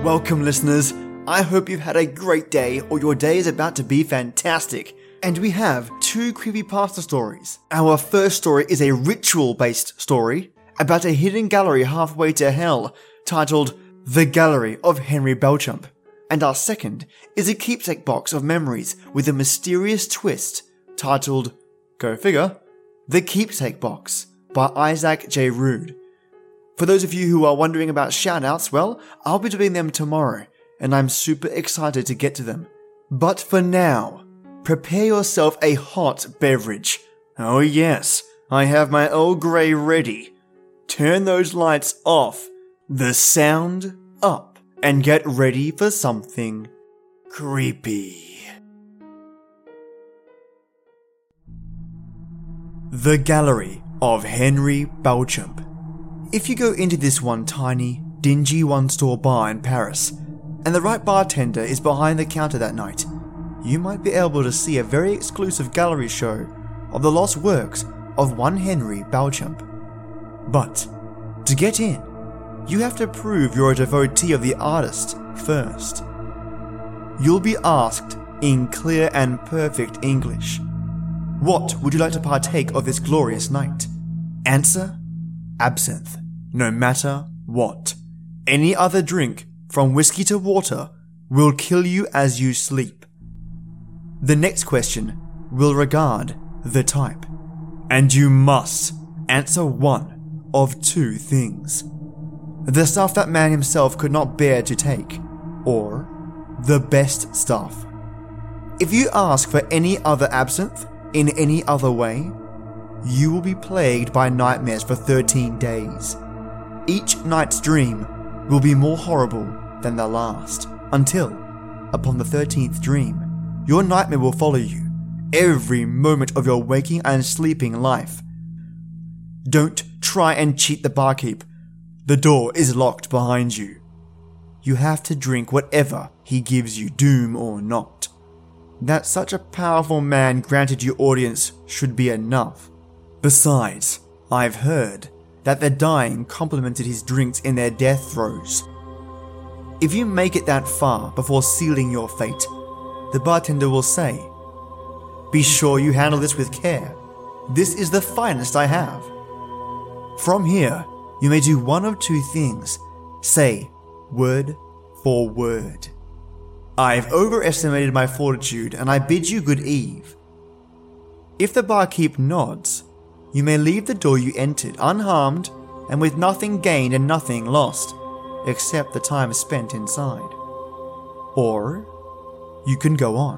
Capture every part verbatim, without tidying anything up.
Welcome, listeners. I hope you've had a great day or your day is about to be fantastic. And we have two creepypasta stories. Our first story is a ritual-based story about a hidden gallery halfway to hell titled The Gallery of Henry Belchamp. And our second is a keepsake box of memories with a mysterious twist titled, go figure, The Keepsake Box by Isaac J. Rood. For those of you who are wondering about shoutouts, well, I'll be doing them tomorrow, and I'm super excited to get to them. But for now, prepare yourself a hot beverage. Oh yes, I have my Earl Grey ready. Turn those lights off, the sound up, and get ready for something creepy. The Gallery of Henry Belchamp. If you go into this one tiny, dingy one-store bar in Paris, and the right bartender is behind the counter that night, you might be able to see a very exclusive gallery show of the lost works of one Henry Belchamp. But, to get in, you have to prove you're a devotee of the artist first. You'll be asked in clear and perfect English, what would you like to partake of this glorious night? Answer, absinthe. No matter what. Any other drink, from whiskey to water, will kill you as you sleep. The next question will regard the type, and you must answer one of two things. The stuff that man himself could not bear to take, or the best stuff. If you ask for any other absinthe in any other way, you will be plagued by nightmares for thirteen days. Each night's dream will be more horrible than the last, until, upon the thirteenth dream, your nightmare will follow you every moment of your waking and sleeping life. Don't try and cheat the barkeep. The door is locked behind you. You have to drink whatever he gives you, doom or not. That such a powerful man granted you audience should be enough. Besides, I've heard that the dying complimented his drinks in their death throes. If you make it that far before sealing your fate, the bartender will say, "Be sure you handle this with care. This is the finest I have." From here, you may do one of two things. Say, word for word, "I've overestimated my fortitude and I bid you good eve." If the barkeep nods, you may leave the door you entered unharmed and with nothing gained and nothing lost, except the time spent inside. Or, you can go on.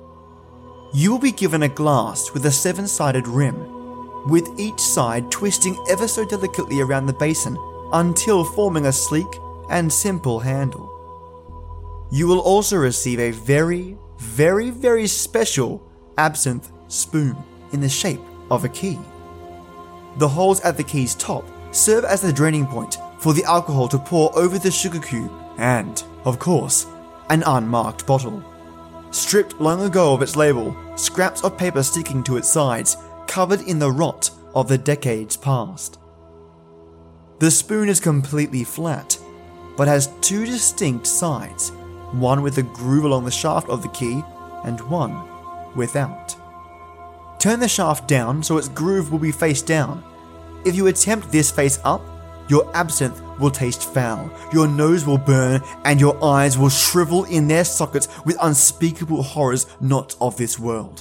You will be given a glass with a seven-sided rim, with each side twisting ever so delicately around the basin until forming a sleek and simple handle. You will also receive a very, very, very special absinthe spoon in the shape of a key. The holes at the key's top serve as the draining point for the alcohol to pour over the sugar cube and, of course, an unmarked bottle. Stripped long ago of its label, scraps of paper sticking to its sides, covered in the rot of the decades past. The spoon is completely flat, but has two distinct sides, one with a groove along the shaft of the key and one without. Turn the shaft down so its groove will be face down. If you attempt this face up, your absinthe will taste foul, your nose will burn, and your eyes will shrivel in their sockets with unspeakable horrors not of this world.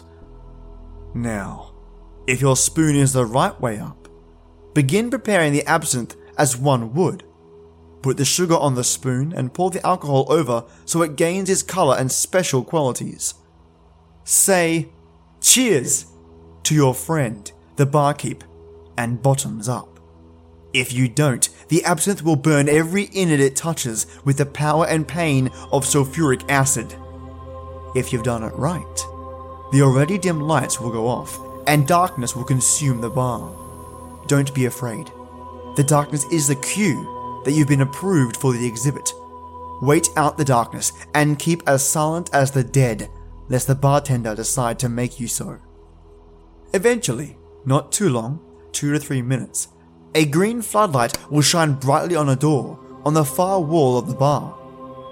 Now, if your spoon is the right way up, begin preparing the absinthe as one would. Put the sugar on the spoon and pour the alcohol over so it gains its color and special qualities. Say, "Cheers!" to your friend, the barkeep, and bottoms up. If you don't, the absinthe will burn every inlet it touches with the power and pain of sulfuric acid. If you've done it right, the already dim lights will go off, and darkness will consume the bar. Don't be afraid. The darkness is the cue that you've been approved for the exhibit. Wait out the darkness, and keep as silent as the dead, lest the bartender decide to make you so. Eventually, not too long, two to three minutes, a green floodlight will shine brightly on a door on the far wall of the bar.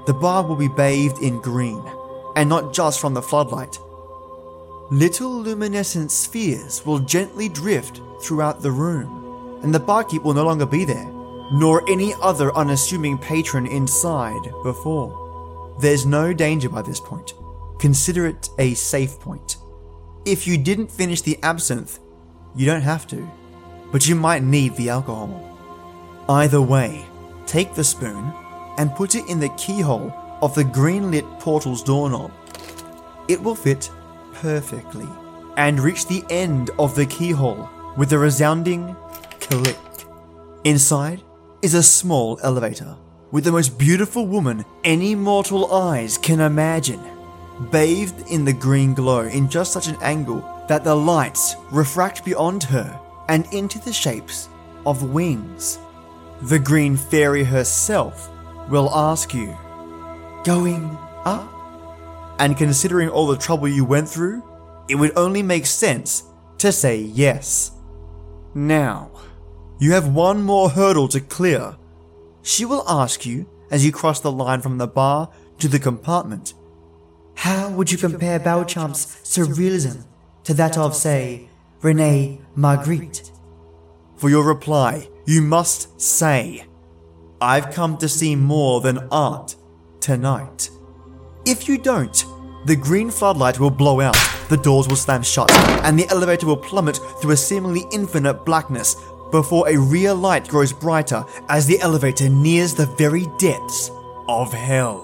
the bar will be bathed in green, and not just from the floodlight. Little luminescent spheres will gently drift throughout the room, and the barkeep will no longer be there, nor any other unassuming patron inside before. There's no danger by this point. Consider it a safe point. If you didn't finish the absinthe, you don't have to, but you might need the alcohol. Either way, take the spoon and put it in the keyhole of the green-lit portal's doorknob. It will fit perfectly and reach the end of the keyhole with a resounding click. Inside is a small elevator with the most beautiful woman any mortal eyes can imagine, bathed in the green glow in just such an angle that the lights refract beyond her and into the shapes of wings. The green fairy herself will ask you, "Going up?" And considering all the trouble you went through, it would only make sense to say yes. Now, you have one more hurdle to clear. She will ask you, as you cross the line from the bar to the compartment, "How would you compare Beauchamp's surrealism to that of, say, Rene Magritte?" For your reply, you must say, "I've come to see more than art tonight." If you don't, the green floodlight will blow out, the doors will slam shut, and the elevator will plummet through a seemingly infinite blackness before a rear light grows brighter as the elevator nears the very depths of hell.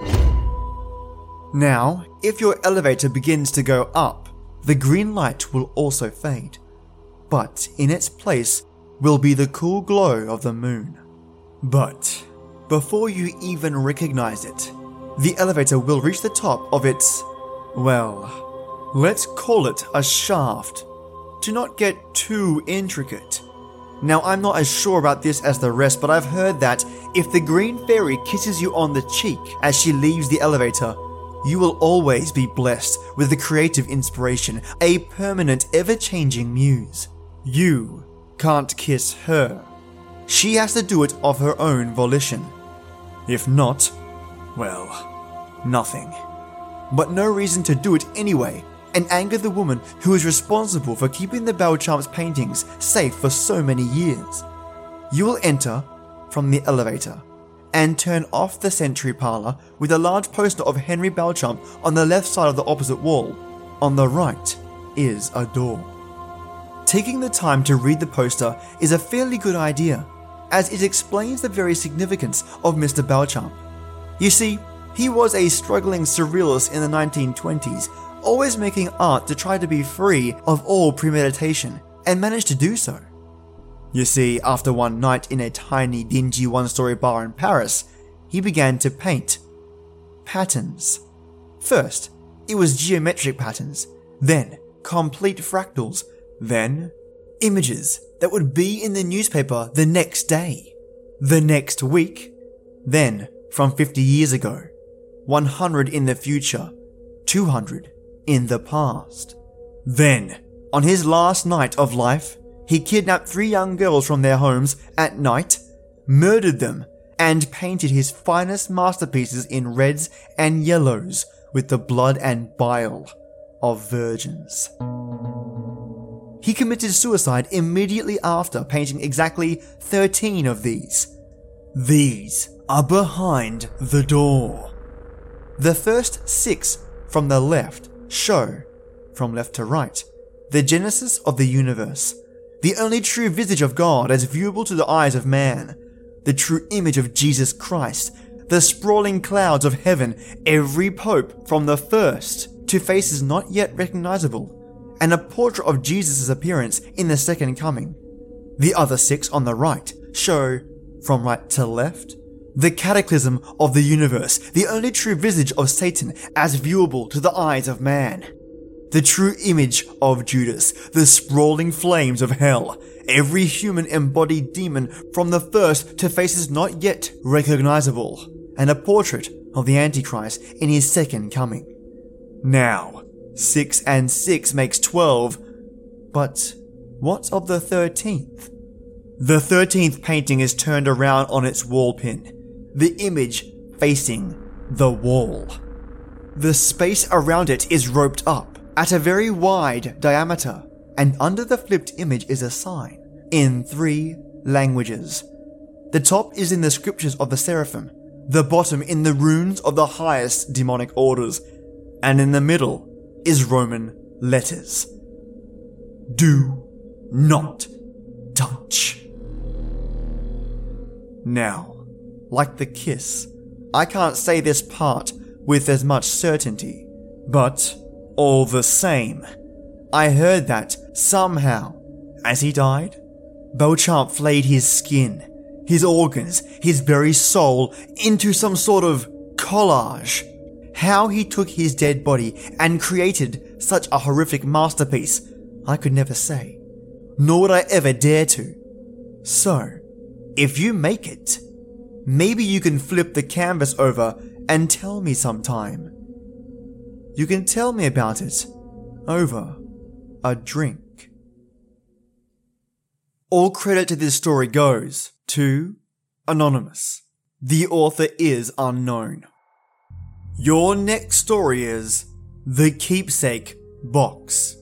Now, if your elevator begins to go up, the green light will also fade, but in its place will be the cool glow of the moon. But before you even recognize it, the elevator will reach the top of its, well, let's call it a shaft, to not get too intricate. Now, I'm not as sure about this as the rest, but I've heard that if the green fairy kisses you on the cheek as she leaves the elevator, you will always be blessed with the creative inspiration, a permanent, ever-changing muse. You can't kiss her. She has to do it of her own volition. If not, well, nothing. But no reason to do it anyway, and anger the woman who is responsible for keeping the Beauchamp's paintings safe for so many years. You will enter from the elevator and turn off the sentry parlor with a large poster of Henry Beauchamp on the left side of the opposite wall. On the right is a door. Taking the time to read the poster is a fairly good idea, as it explains the very significance of Mister Beauchamp. You see, he was a struggling surrealist in the nineteen twenties, always making art to try to be free of all premeditation, and managed to do so. You see, after one night in a tiny, dingy one-story bar in Paris, he began to paint patterns. First, it was geometric patterns, then complete fractals, then images that would be in the newspaper the next day, the next week, then from fifty years ago, one hundred in the future, two hundred in the past. Then, on his last night of life, he kidnapped three young girls from their homes at night, murdered them, and painted his finest masterpieces in reds and yellows with the blood and bile of virgins. He committed suicide immediately after painting exactly thirteen of these. These are behind the door. The first six from the left show, from left to right, the genesis of the universe, the only true visage of God as viewable to the eyes of man, the true image of Jesus Christ, the sprawling clouds of heaven, every pope from the first to faces not yet recognizable, and a portrait of Jesus' appearance in the second coming. The other six on the right show, from right to left, the cataclysm of the universe, the only true visage of Satan as viewable to the eyes of man. The true image of Judas, the sprawling flames of hell, every human embodied demon from the first to faces not yet recognizable, and a portrait of the Antichrist in his second coming. Now, six and six makes twelve, but what of the thirteenth? The thirteenth painting is turned around on its wall pin, the image facing the wall. The space around it is roped up at a very wide diameter, and under the flipped image is a sign in three languages. The top is in the scriptures of the Seraphim, the bottom in the runes of the highest demonic orders, and in the middle is Roman letters. Do not touch. Now, like the kiss, I can't say this part with as much certainty, but all the same, I heard that somehow, as he died, Beauchamp flayed his skin, his organs, his very soul into some sort of collage. How he took his dead body and created such a horrific masterpiece, I could never say, nor would I ever dare to. So, if you make it, maybe you can flip the canvas over and tell me sometime. You can tell me about it over a drink. All credit to this story goes to Anonymous. The author is unknown. Your next story is The Keepsake Box.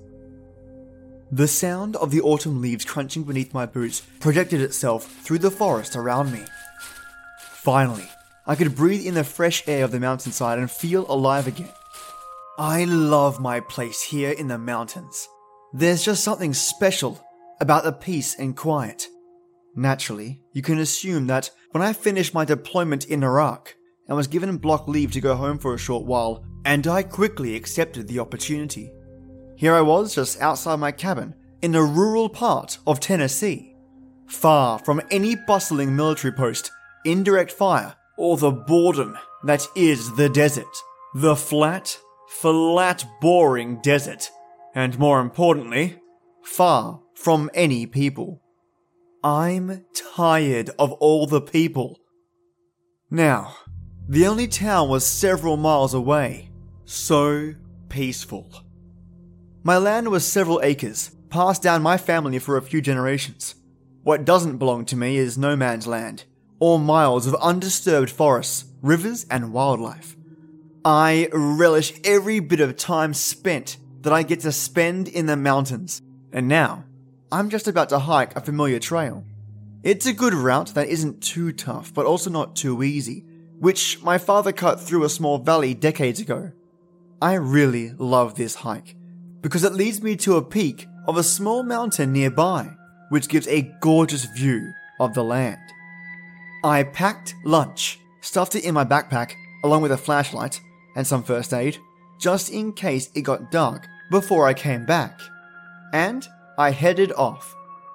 The sound of the autumn leaves crunching beneath my boots projected itself through the forest around me. Finally, I could breathe in the fresh air of the mountainside and feel alive again. I love my place here in the mountains. There's just something special about the peace and quiet. Naturally, you can assume that when I finished my deployment in Iraq and was given block leave to go home for a short while, and I quickly accepted the opportunity. Here I was, just outside my cabin, in a rural part of Tennessee, far from any bustling military post, indirect fire, or the boredom that is the desert. The flat, flat, boring desert. And more importantly, far from any people. I'm tired of all the people. Now, the only town was several miles away. So peaceful. My land was several acres, passed down my family for a few generations. What doesn't belong to me is no man's land, or miles of undisturbed forests, rivers, and wildlife. I relish every bit of time spent that I get to spend in the mountains. And now, I'm just about to hike a familiar trail. It's a good route that isn't too tough, but also not too easy, which my father cut through a small valley decades ago. I really love this hike, because it leads me to a peak of a small mountain nearby, which gives a gorgeous view of the land. I packed lunch, stuffed it in my backpack, along with a flashlight and some first aid, just in case it got dark before I came back. And I headed off.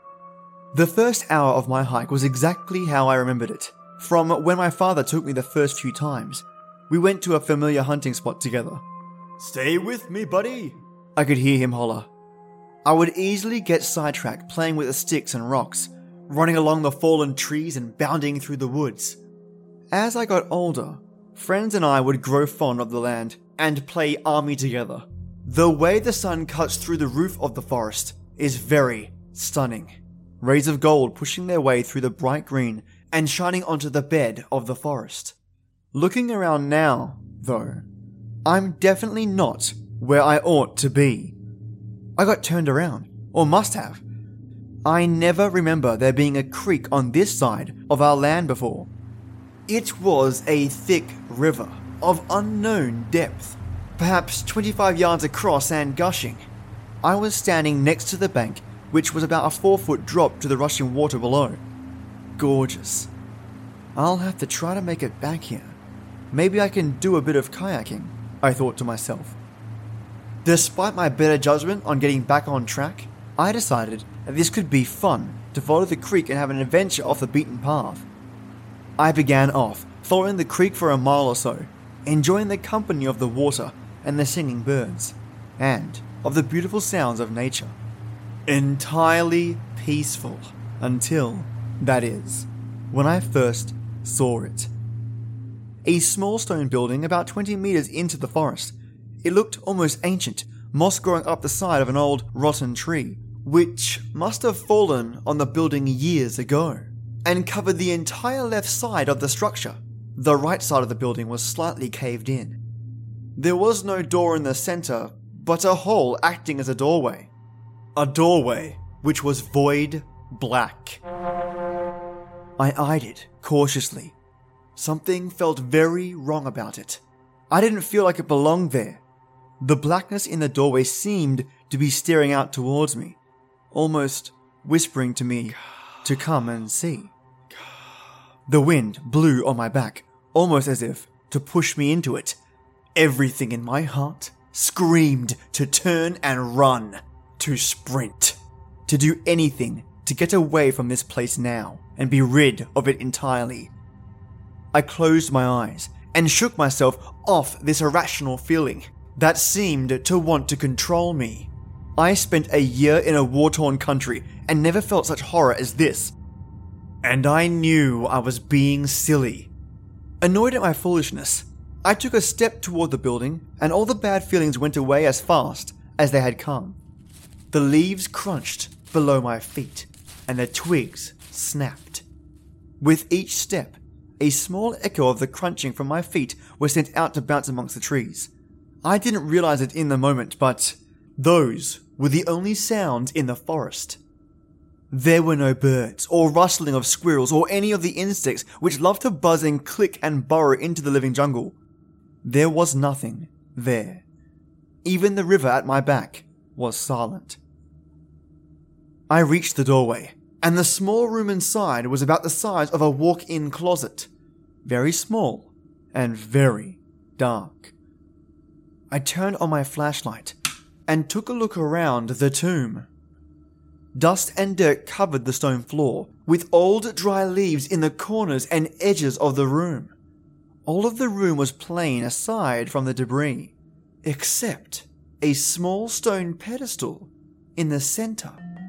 The first hour of my hike was exactly how I remembered it, from when my father took me the first few times. We went to a familiar hunting spot together. "Stay with me, buddy," I could hear him holler. I would easily get sidetracked playing with the sticks and rocks, running along the fallen trees and bounding through the woods. As I got older, friends and I would grow fond of the land and play army together. The way the sun cuts through the roof of the forest is very stunning. Rays of gold pushing their way through the bright green and shining onto the bed of the forest. Looking around now, though, I'm definitely not where I ought to be. I got turned around, or must have. I never remember there being a creek on this side of our land before. It was a thick river of unknown depth, perhaps twenty-five yards across and gushing. I was standing next to the bank, which was about a four-foot drop to the rushing water below. Gorgeous. I'll have to try to make it back here. Maybe I can do a bit of kayaking, I thought to myself. Despite my better judgment on getting back on track, I decided that this could be fun to follow the creek and have an adventure off the beaten path. I began off, following the creek for a mile or so, enjoying the company of the water and the singing birds, and of the beautiful sounds of nature. Entirely peaceful until, that is, when I first saw it. A small stone building about twenty meters into the forest. It looked almost ancient, moss growing up the side of an old, rotten tree, which must have fallen on the building years ago, and covered the entire left side of the structure. The right side of the building was slightly caved in. There was no door in the center, but a hole acting as a doorway. A doorway which was void black. I eyed it cautiously. Something felt very wrong about it. I didn't feel like it belonged there. The blackness in the doorway seemed to be staring out towards me, almost whispering to me to come and see. The wind blew on my back, almost as if to push me into it. Everything in my heart screamed to turn and run, to sprint, to do anything to get away from this place now and be rid of it entirely. I closed my eyes and shook myself off this irrational feeling that seemed to want to control me. I spent a year in a war-torn country and never felt such horror as this. And I knew I was being silly. Annoyed at my foolishness, I took a step toward the building and all the bad feelings went away as fast as they had come. The leaves crunched below my feet and the twigs snapped. With each step, a small echo of the crunching from my feet was sent out to bounce amongst the trees. I didn't realize it in the moment, but those were the only sounds in the forest. There were no birds or rustling of squirrels or any of the insects which love to buzz and click and burrow into the living jungle. There was nothing there. Even the river at my back was silent. I reached the doorway, and the small room inside was about the size of a walk-in closet. Very small and very dark. I turned on my flashlight and took a look around the tomb. Dust and dirt covered the stone floor, with old dry leaves in the corners and edges of the room. All of the room was plain aside from the debris, except a small stone pedestal in the center.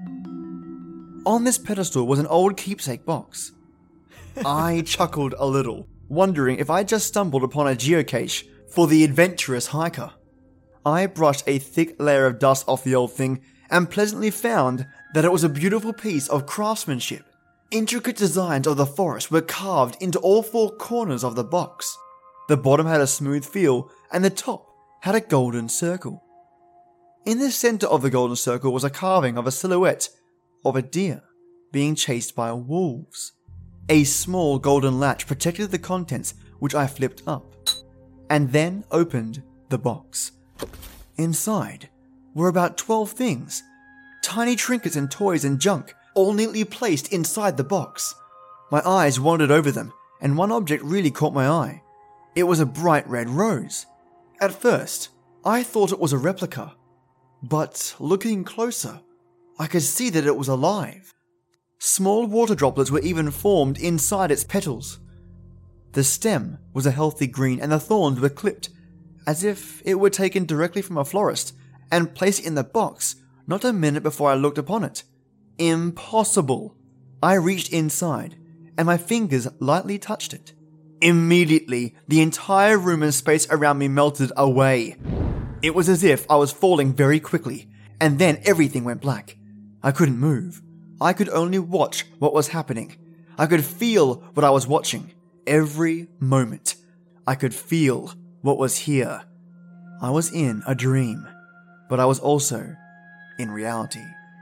On this pedestal was an old keepsake box. I chuckled a little, wondering if I just stumbled upon a geocache for the adventurous hiker. I brushed a thick layer of dust off the old thing and pleasantly found that it was a beautiful piece of craftsmanship. Intricate designs of the forest were carved into all four corners of the box. The bottom had a smooth feel and the top had a golden circle. In the center of the golden circle was a carving of a silhouette of a deer being chased by wolves. A small golden latch protected the contents, which I flipped up, and then opened the box. Inside were about twelve things, tiny trinkets and toys and junk, all neatly placed inside the box. My eyes wandered over them, and one object really caught my eye. It was a bright red rose. At first, I thought it was a replica, but looking closer, I could see that it was alive. Small water droplets were even formed inside its petals. The stem was a healthy green and the thorns were clipped, as if it were taken directly from a florist and placed in the box not a minute before I looked upon it. Impossible. I reached inside, and my fingers lightly touched it. Immediately, the entire room and space around me melted away. It was as if I was falling very quickly, and then everything went black. I couldn't move. I could only watch what was happening. I could feel what I was watching. Every moment, I could feel what was here. I was in a dream, but I was also in reality.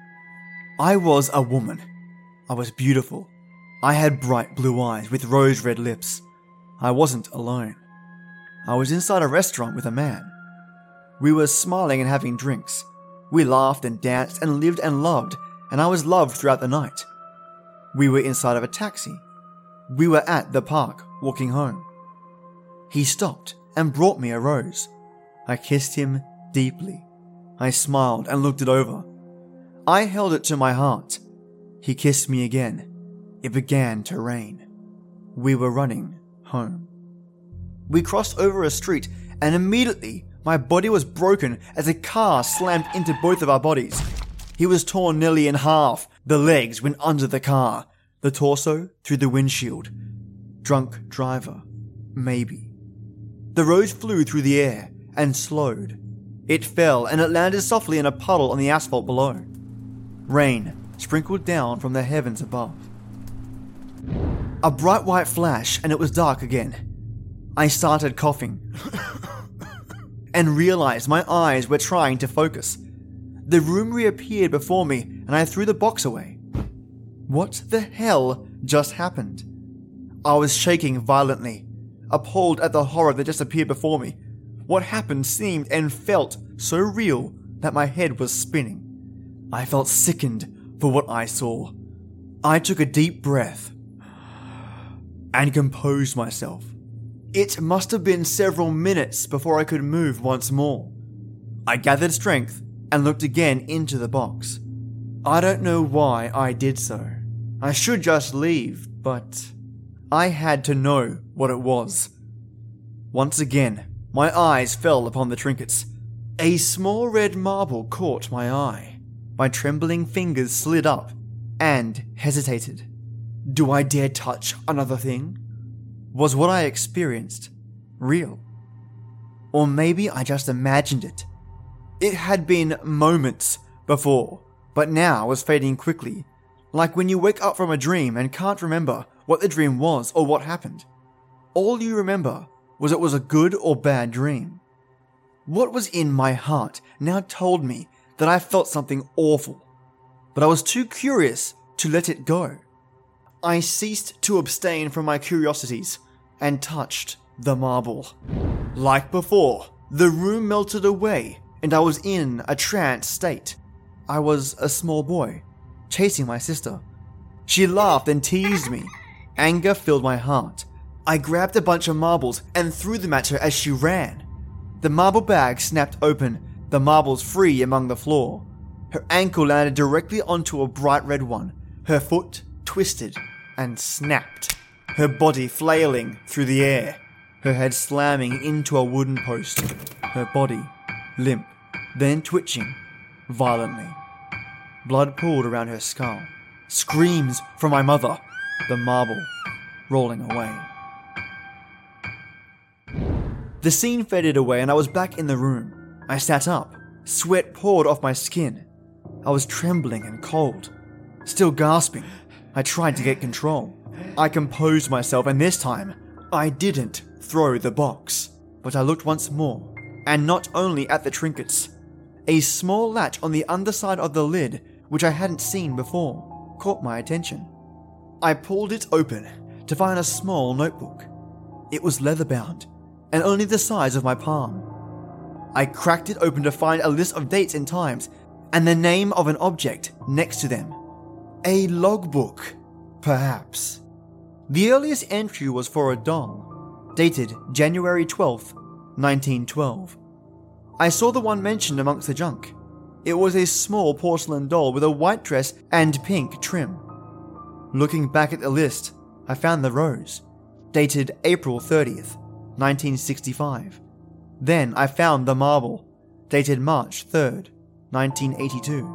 I was a woman. I was beautiful. I had bright blue eyes with rose-red lips. I wasn't alone. I was inside a restaurant with a man. We were smiling and having drinks. We laughed and danced and lived and loved, and I was loved throughout the night. We were inside of a taxi. We were at the park, walking home. He stopped and brought me a rose. I kissed him deeply. I smiled and looked it over. I held it to my heart. He kissed me again. It began to rain. We were running home. We crossed over a street, and immediately my body was broken as a car slammed into both of our bodies. He was torn nearly in half. The legs went under the car, the torso through the windshield. Drunk driver, maybe. The rose flew through the air and slowed. It fell and it landed softly in a puddle on the asphalt below. Rain sprinkled down from the heavens above. A bright white flash and it was dark again. I started coughing and realized my eyes were trying to focus. The room reappeared before me and I threw the box away. What the hell just happened? I was shaking violently, appalled at the horror that just appeared before me. What happened seemed and felt so real that my head was spinning. I felt sickened for what I saw. I took a deep breath and composed myself. It must have been several minutes before I could move once more. I gathered strength and looked again into the box. I don't know why I did so. I should just leave, but I had to know what it was. Once again, my eyes fell upon the trinkets. A small red marble caught my eye. My trembling fingers slid up and hesitated. Do I dare touch another thing? Was what I experienced real? Or maybe I just imagined it. It had been moments before, but now was fading quickly, like when you wake up from a dream and can't remember what the dream was or what happened. All you remember was it was a good or bad dream. What was in my heart now told me that I felt something awful, but I was too curious to let it go. I ceased to abstain from my curiosities and touched the marble. Like before, the room melted away and I was in a trance state. I was a small boy, chasing my sister. She laughed and teased me. Anger filled my heart. I grabbed a bunch of marbles and threw them at her as she ran. The marble bag snapped open, the marbles free among the floor. Her ankle landed directly onto a bright red one. Her foot twisted and snapped, her body flailing through the air, her head slamming into a wooden post, her body limp, then twitching violently. Blood pooled around her skull. Screams from my mother, the marble rolling away. The scene faded away and I was back in the room. I sat up, sweat poured off my skin. I was trembling and cold, still gasping. I tried to get control. I composed myself and this time, I didn't throw the box. But I looked once more, and not only at the trinkets. A small latch on the underside of the lid, which I hadn't seen before, caught my attention. I pulled it open to find a small notebook. It was leather-bound, and only the size of my palm. I cracked it open to find a list of dates and times, and the name of an object next to them. A logbook, perhaps. The earliest entry was for a doll, dated January twelfth, nineteen twelve. I saw the one mentioned amongst the junk. It was a small porcelain doll with a white dress and pink trim. Looking back at the list, I found the rose, dated April thirtieth, nineteen sixty-five. Then I found the marble, dated March third, nineteen eighty-two.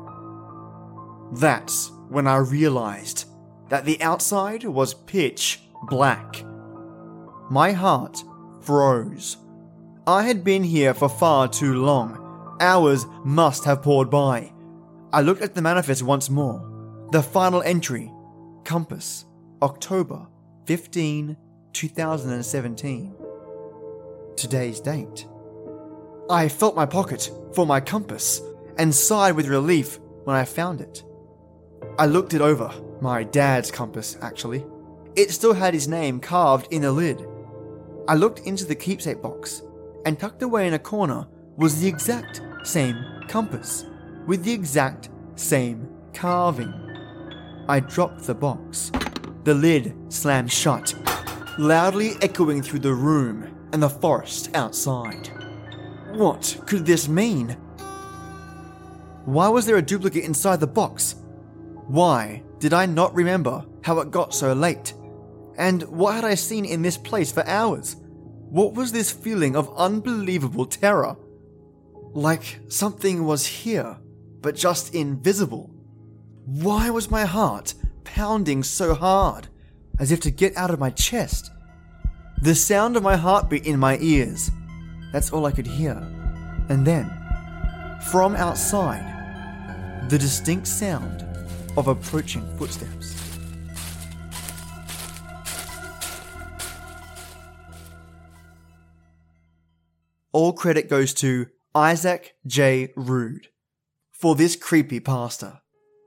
That's when I realized that the outside was pitch black. My heart froze. I had been here for far too long. Hours must have poured by. I looked at the manifest once more. The final entry, compass, October fifteenth, twenty seventeen. Today's date. I felt my pocket for my compass and sighed with relief when I found it. I looked it over, my dad's compass actually. It still had his name carved in the lid. I looked into the keepsake box, and tucked away in a corner was the exact same compass, with the exact same carving. I dropped the box. The lid slammed shut, loudly echoing through the room and the forest outside. What could this mean? Why was there a duplicate inside the box? Why did I not remember how it got so late? And what had I seen in this place for hours? What was this feeling of unbelievable terror? Like something was here, but just invisible. Why was my heart pounding so hard, as if to get out of my chest? The sound of my heartbeat in my ears. That's all I could hear. And then, from outside, the distinct sound of approaching footsteps. all credit goes to Isaac J. Rude for this creepypasta.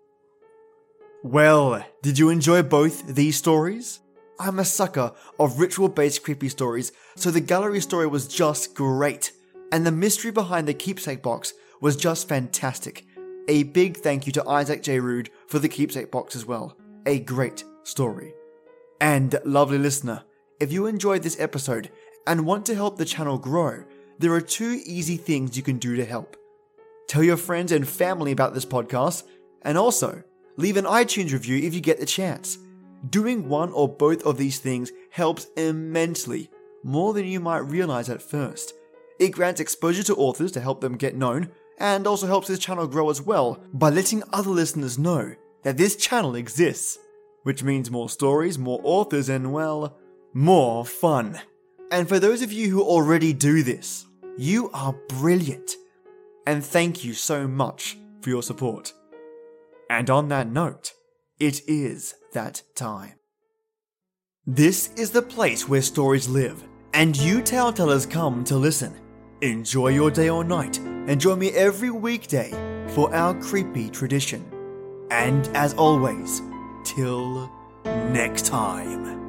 Well, did you enjoy both these stories? I'm a sucker of ritual-based creepy stories, so the gallery story was just great. And the mystery behind the keepsake box was just fantastic. A big thank you to Isaac J. Rude for the keepsake box as well. A great story. And lovely listener, if you enjoyed this episode and want to help the channel grow, there are two easy things you can do to help. Tell your friends and family about this podcast, and also leave an iTunes review if you get the chance. Doing one or both of these things helps immensely, more than you might realize at first. It grants exposure to authors to help them get known, and also helps this channel grow as well by letting other listeners know that this channel exists, which means more stories, more authors, and well, more fun. And for those of you who already do this, you are brilliant. And thank you so much for your support. And on that note, it is that time. This is the place where stories live, and you tale tellers come to listen. Enjoy your day or night, and join me every weekday for our creepy tradition. And as always, till next time.